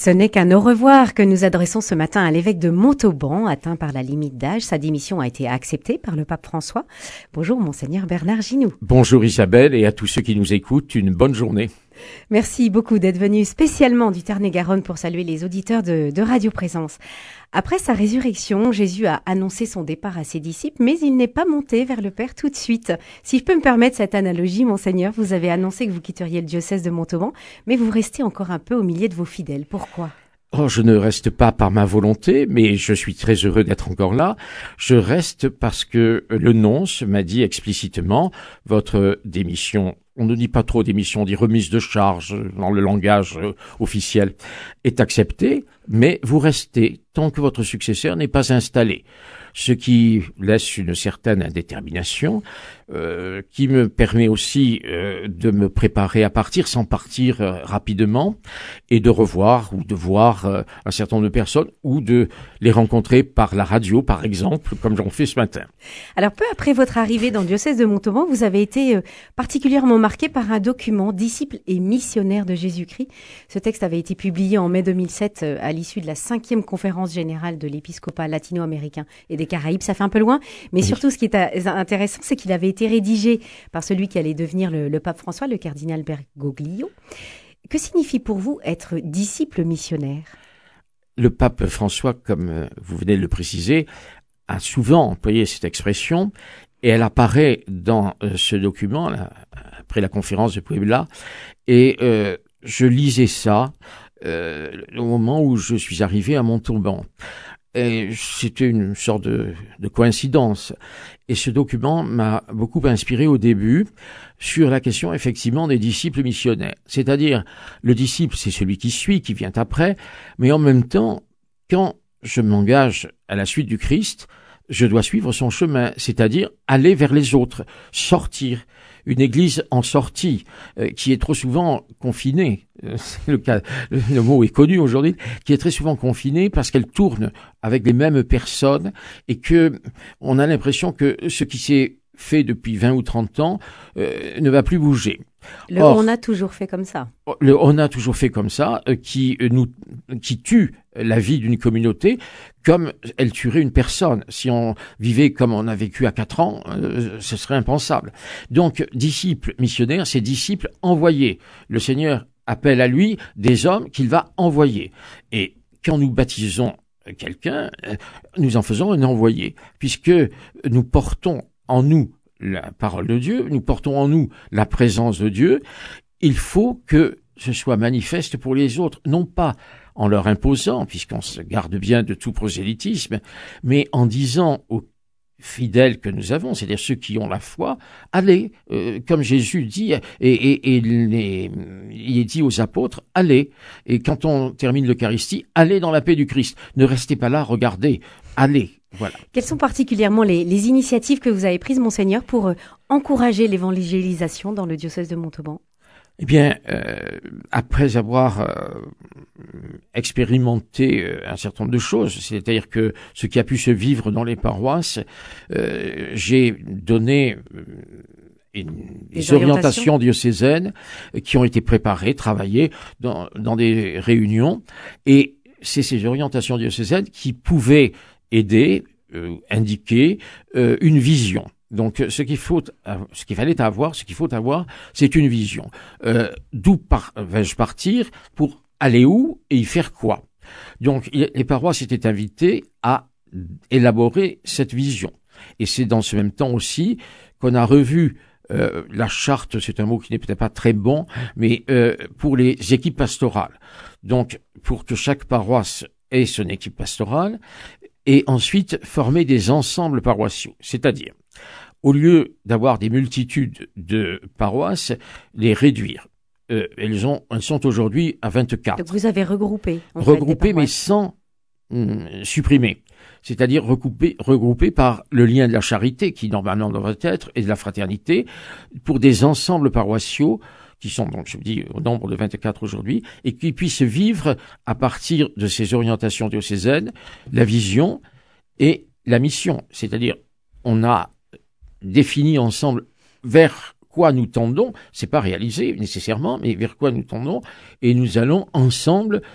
Ce n'est qu'un au revoir que nous adressons ce matin à l'évêque de Montauban, atteint par la limite d'âge. Sa démission a été acceptée par le pape François. Bonjour Monseigneur Bernard Ginoux. Bonjour Isabelle et à tous ceux qui nous écoutent, une bonne journée. Merci beaucoup d'être venu spécialement du Tarn-et-Garonne pour saluer les auditeurs de Radio Présence. Après sa résurrection, Jésus a annoncé son départ à ses disciples, mais il n'est pas monté vers le Père tout de suite. Si je peux me permettre cette analogie, Monseigneur, vous avez annoncé que vous quitteriez le diocèse de Montauban, mais vous restez encore un peu au milieu de vos fidèles. Pourquoi ? Oh, je ne reste pas par ma volonté, mais je suis très heureux d'être encore là. Je reste parce que le nonce m'a dit explicitement, votre démission, on ne dit pas trop démission, on dit remise de charge dans le langage officiel, est acceptée, mais vous restez tant que votre successeur n'est pas installé. Ce qui laisse une certaine indétermination, qui me permet aussi de me préparer à partir sans partir rapidement et de revoir ou de voir un certain nombre de personnes ou de les rencontrer par la radio, par exemple, comme j'en fais ce matin. Alors, peu après votre arrivée dans le diocèse de Montauban, vous avez été particulièrement marqué par un document « Disciples et missionnaires de Jésus-Christ ». Ce texte avait été publié en mai 2007 à l'issue de la 5e conférence générale de l'épiscopat latino-américain et des Caraïbes. Ça fait un peu loin, mais surtout ce qui est intéressant, c'est qu'il avait été rédigé par celui qui allait devenir le pape François, le cardinal Bergoglio. Que signifie pour vous être disciple missionnaire ? Le pape François, comme vous venez de le préciser, a souvent employé cette expression et elle apparaît dans ce document, là, après la conférence de Puebla, et je lisais ça au moment où je suis arrivé à Montauban. Et c'était une sorte de coïncidence. Et ce document m'a beaucoup inspiré au début sur la question effectivement des disciples missionnaires. C'est-à-dire, le disciple, c'est celui qui suit, qui vient après, mais en même temps, quand je m'engage à la suite du Christ, je dois suivre son chemin, c'est-à-dire aller vers les autres, sortir. Une église en sortie, qui est trop souvent confinée, c'est le cas, le mot est connu aujourd'hui, qui est très souvent confinée parce qu'elle tourne avec les mêmes personnes et que on a l'impression que ce qui s'est fait depuis 20 ou 30 ans ne va plus bouger. On a toujours fait comme ça. On a toujours fait comme ça, qui tue la vie d'une communauté comme elle tuerait une personne. Si on vivait comme on a vécu à 4 ans, ce serait impensable. Donc, disciples missionnaires, c'est disciples envoyés. Le Seigneur appelle à lui des hommes qu'il va envoyer. Et quand nous baptisons quelqu'un, nous en faisons un envoyé, puisque nous portons en nous la parole de Dieu, nous portons en nous la présence de Dieu. Il faut que ce soit manifeste pour les autres, non pas en leur imposant, puisqu'on se garde bien de tout prosélytisme, mais en disant aux fidèles que nous avons, c'est-à-dire ceux qui ont la foi, allez, comme Jésus dit, et il est dit aux apôtres, allez, et quand on termine l'Eucharistie, allez dans la paix du Christ, ne restez pas là, regardez, allez. Voilà. Quelles sont particulièrement les initiatives que vous avez prises, Monseigneur, pour encourager l'évangélisation dans le diocèse de Montauban ? Eh bien, après avoir expérimenté un certain nombre de choses, c'est-à-dire que ce qui a pu se vivre dans les paroisses, j'ai donné des orientations diocésaines qui ont été préparées, travaillées dans des réunions, et c'est ces orientations diocésaines qui pouvaient aider, indiquer une vision. Donc, ce qu'il faut avoir, c'est une vision. D'où vais-je partir pour aller où et y faire quoi? Donc, les paroisses étaient invitées à élaborer cette vision. Et c'est dans ce même temps aussi qu'on a revu la charte, c'est un mot qui n'est peut-être pas très bon, mais pour les équipes pastorales. Donc, pour que chaque paroisse ait son équipe pastorale, et ensuite former des ensembles paroissiaux. C'est-à-dire, au lieu d'avoir des multitudes de paroisses, les réduire. Elles sont aujourd'hui à 24. Donc vous avez regroupé. Regroupé, mais sans supprimer. C'est-à-dire regroupé par le lien de la charité, qui normalement devrait être, et de la fraternité, pour des ensembles paroissiaux qui sont donc, je vous dis, au nombre de 24 aujourd'hui, et qui puissent vivre à partir de ces orientations diocésaines, la vision et la mission. C'est-à-dire, on a défini ensemble vers quoi nous tendons, c'est pas réalisé nécessairement, mais vers quoi nous tendons, et nous allons ensemble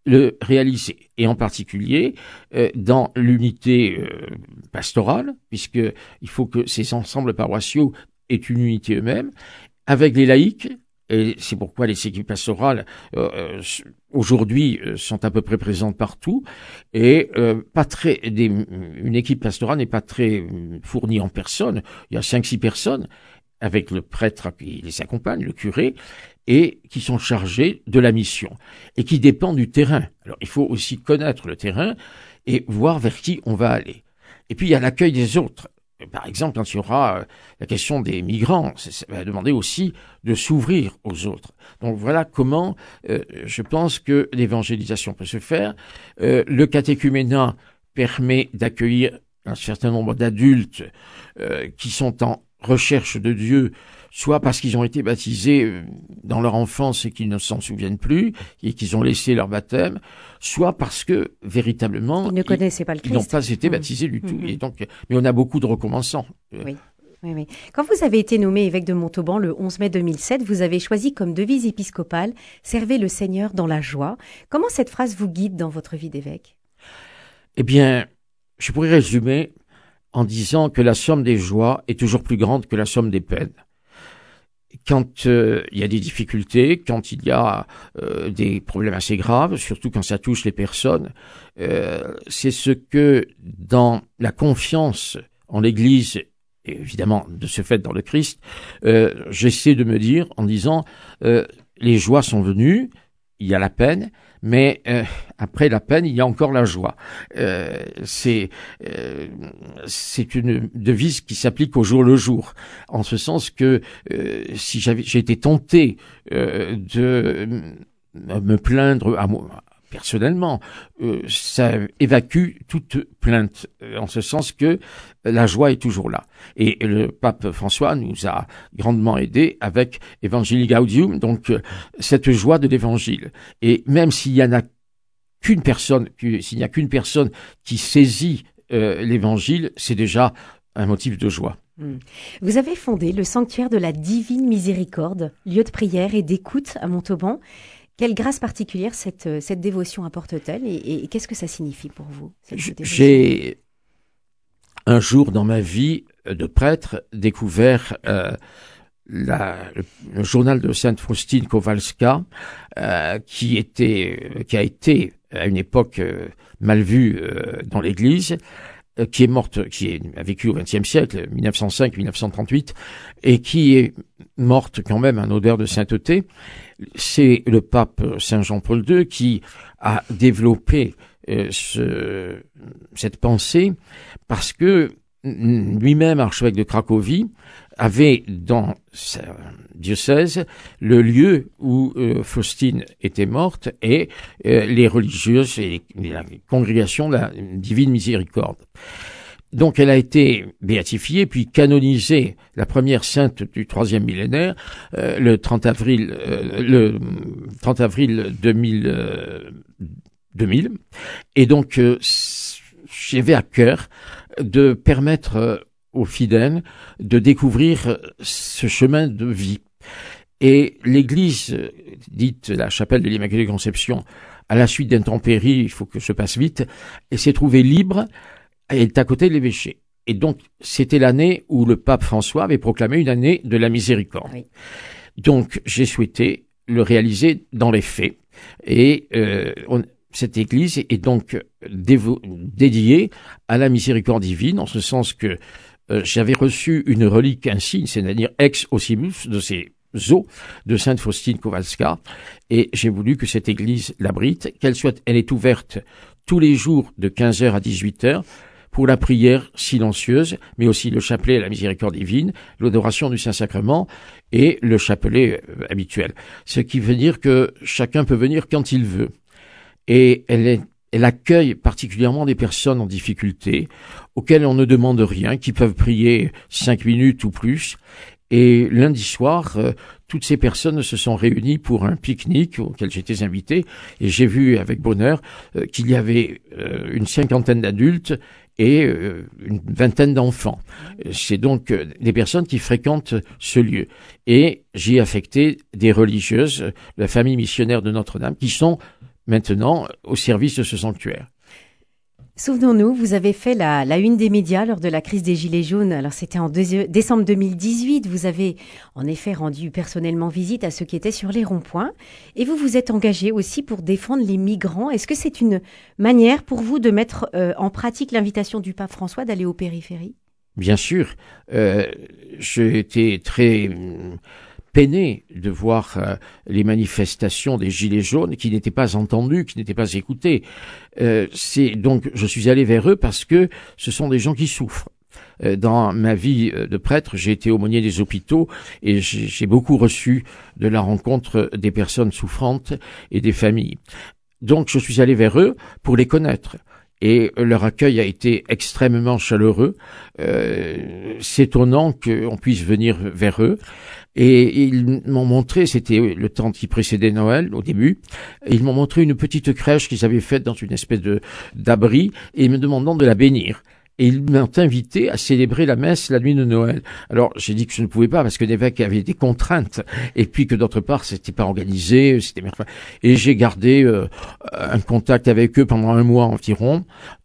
le réaliser. Et en particulier, dans l'unité pastorale, puisque il faut que ces ensembles paroissiaux aient une unité eux-mêmes, avec les laïcs. Et c'est pourquoi les équipes pastorales aujourd'hui sont à peu près présentes partout, et une équipe pastorale n'est pas très fournie en personnes. Il y a 5-6 personnes avec le prêtre qui les accompagne, le curé, et qui sont chargés de la mission et qui dépendent du terrain. Alors il faut aussi connaître le terrain et voir vers qui on va aller. Et puis il y a l'accueil des autres. Par exemple, quand il y aura la question des migrants, ça va demander aussi de s'ouvrir aux autres. Donc voilà comment je pense que l'évangélisation peut se faire. Le catéchuménat permet d'accueillir un certain nombre d'adultes qui sont en recherche de Dieu, soit parce qu'ils ont été baptisés dans leur enfance et qu'ils ne s'en souviennent plus, et qu'ils ont laissé leur baptême, soit parce que, véritablement, ils ne connaissaient pas le Christ. Ils n'ont pas été baptisés du tout. Et donc, mais on a beaucoup de recommençants. Oui. Oui. Quand vous avez été nommé évêque de Montauban le 11 mai 2007, vous avez choisi comme devise épiscopale « Servez le Seigneur dans la joie ». Comment cette phrase vous guide dans votre vie d'évêque? Eh bien, je pourrais résumer en disant que la somme des joies est toujours plus grande que la somme des peines. Quand il y a des difficultés, quand il y a des problèmes assez graves, surtout quand ça touche les personnes, c'est ce que, dans la confiance en l'Église, et évidemment de ce fait dans le Christ, j'essaie de me dire en disant les joies sont venues, il y a la peine, mais après la peine, il y a encore la joie. C'est une devise qui s'applique au jour le jour, en ce sens que si j'ai été tenté de me plaindre à moi personnellement, ça évacue toute plainte, en ce sens que la joie est toujours là. Et le pape François nous a grandement aidés avec Evangelii Gaudium, donc cette joie de l'évangile. Et même s'il n'y a qu'une personne qui saisit l'évangile, c'est déjà un motif de joie. Vous avez fondé le sanctuaire de la Divine Miséricorde, lieu de prière et d'écoute à Montauban. Quelle grâce particulière cette dévotion apporte-t-elle et qu'est-ce que ça signifie pour vous? J'ai, un jour dans ma vie de prêtre, découvert le journal de Sainte Faustine Kowalska, qui a été à une époque mal vu dans l'Église, qui a vécu au XXe siècle, 1905-1938, et qui est morte quand même en odeur de sainteté. C'est le pape Saint Jean-Paul II qui a développé cette pensée, parce que lui-même, archevêque de Cracovie, avait dans sa diocèse le lieu où Faustine était morte et les religieuses et la congrégation de la Divine Miséricorde. Donc elle a été béatifiée puis canonisée, la première sainte du 3e millénaire, le 30 avril 2000. Et donc j'avais à cœur de permettre aux fidèles de découvrir ce chemin de vie. Et l'église, dite la chapelle de l'Immaculée Conception, à la suite d'intempéries, il faut que je passe vite, et s'est trouvée libre, elle est à côté de l'évêché. Et donc, c'était l'année où le pape François avait proclamé une année de la miséricorde. Oui. Donc, j'ai souhaité le réaliser dans les faits. Et cette église est donc dédiée à la miséricorde divine, en ce sens que j'avais reçu une relique, un signe, c'est-à-dire ex ossimus de ces os de Sainte Faustine Kowalska, et j'ai voulu que cette église l'abrite, elle est ouverte tous les jours de 15h à 18h pour la prière silencieuse, mais aussi le chapelet à la miséricorde divine, l'adoration du Saint-Sacrement et le chapelet habituel. Ce qui veut dire que chacun peut venir quand il veut. Et elle accueille particulièrement des personnes en difficulté, auxquelles on ne demande rien, qui peuvent prier 5 minutes ou plus. Et lundi soir, toutes ces personnes se sont réunies pour un pique-nique auquel j'étais invité, et j'ai vu avec bonheur qu'il y avait une 50aine d'adultes et une 20aine d'enfants. C'est donc des personnes qui fréquentent ce lieu. Et j'y ai affecté des religieuses, la famille missionnaire de Notre-Dame, qui sont maintenant au service de ce sanctuaire. Souvenons-nous, vous avez fait la une des médias lors de la crise des Gilets jaunes. Alors, c'était en décembre 2018. Vous avez en effet rendu personnellement visite à ceux qui étaient sur les ronds-points. Et vous vous êtes engagé aussi pour défendre les migrants. Est-ce que c'est une manière pour vous de mettre en pratique l'invitation du pape François d'aller aux périphéries ? Bien sûr. J'ai été très peiné de voir les manifestations des Gilets jaunes qui n'étaient pas entendues, qui n'étaient pas écoutées. Donc, je suis allé vers eux parce que ce sont des gens qui souffrent. Dans ma vie de prêtre, j'ai été aumônier des hôpitaux et j'ai beaucoup reçu de la rencontre des personnes souffrantes et des familles. Donc, je suis allé vers eux pour les connaître. Et leur accueil a été extrêmement chaleureux. C'est étonnant qu'on puisse venir vers eux. Et ils m'ont montré, c'était le temps qui précédait Noël, au début, et ils m'ont montré une petite crèche qu'ils avaient faite dans une espèce d'abri, et me demandant de la bénir. Et ils m'ont invité à célébrer la messe la nuit de Noël. Alors, j'ai dit que je ne pouvais pas parce que l'évêque avait des contraintes et puis que d'autre part, c'était pas organisé, et j'ai gardé un contact avec eux pendant 1 mois environ.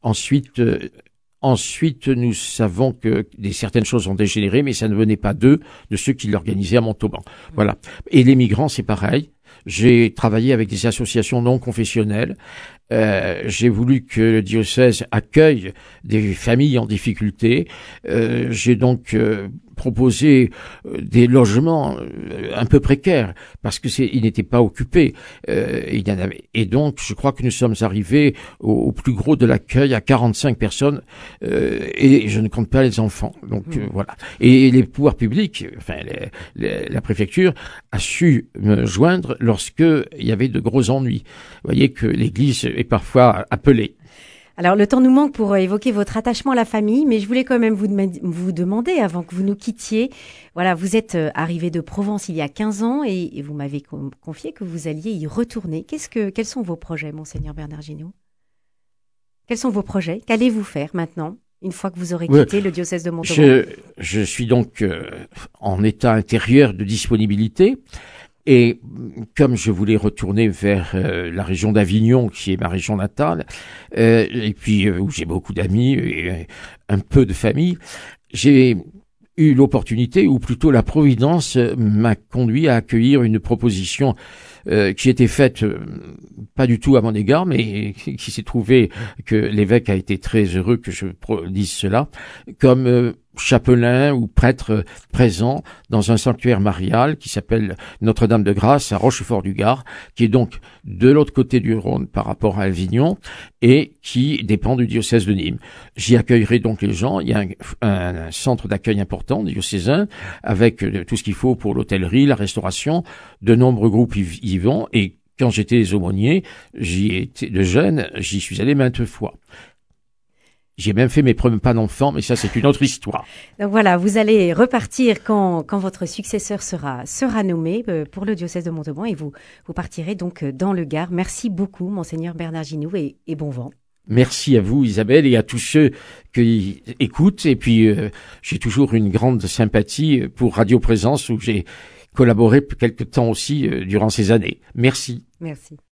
Ensuite, nous savons que certaines choses ont dégénéré, mais ça ne venait pas d'eux, de ceux qui l'organisaient à Montauban. Voilà. Et les migrants, c'est pareil. J'ai travaillé avec des associations non confessionnelles. J'ai voulu que le diocèse accueille des familles en difficulté. J'ai donc proposé des logements un peu précaires parce que ils n'étaient pas occupés. Et donc, je crois que nous sommes arrivés au plus gros de l'accueil à 45 personnes et je ne compte pas les enfants. Donc voilà. Et les pouvoirs publics, enfin la préfecture a su me joindre lorsque il y avait de gros ennuis. Vous voyez que l'Église est parfois appelée. Alors, le temps nous manque pour évoquer votre attachement à la famille, mais je voulais quand même vous demander, avant que vous nous quittiez, voilà, vous êtes arrivé de Provence il y a 15 ans et vous m'avez confié que vous alliez y retourner. Quels sont vos projets, Monseigneur Bernard Ginaud ? Quels sont vos projets ? Qu'allez-vous faire maintenant, une fois que vous aurez quitté le diocèse de Montauban ? Je suis donc en état intérieur de disponibilité. Et comme je voulais retourner vers la région d'Avignon, qui est ma région natale, et puis où j'ai beaucoup d'amis et un peu de famille, j'ai eu l'opportunité, ou plutôt la Providence m'a conduit à accueillir une proposition qui était faite pas du tout à mon égard, mais qui s'est trouvé que l'évêque a été très heureux que je dise cela, comme chapelain ou prêtre présent dans un sanctuaire marial qui s'appelle Notre-Dame de Grâce à Rochefort-du-Gard, qui est donc de l'autre côté du Rhône par rapport à Avignon et qui dépend du diocèse de Nîmes. J'y accueillerai donc les gens. Il y a un centre d'accueil important diocésain avec tout ce qu'il faut pour l'hôtellerie, la restauration. De nombreux groupes y vont et quand j'étais aumônier, j'y suis allé maintes fois. J'ai même fait mes premiers pas d'enfant, mais ça, c'est une autre histoire. Donc voilà, vous allez repartir quand votre successeur sera nommé pour le diocèse de Montauban et vous partirez donc dans le Gard. Merci beaucoup, Monseigneur Bernard Ginaud, et bon vent. Merci à vous, Isabelle, et à tous ceux qui écoutent. Et puis, j'ai toujours une grande sympathie pour Radio Présence, où j'ai collaboré quelque temps aussi durant ces années. Merci. Merci.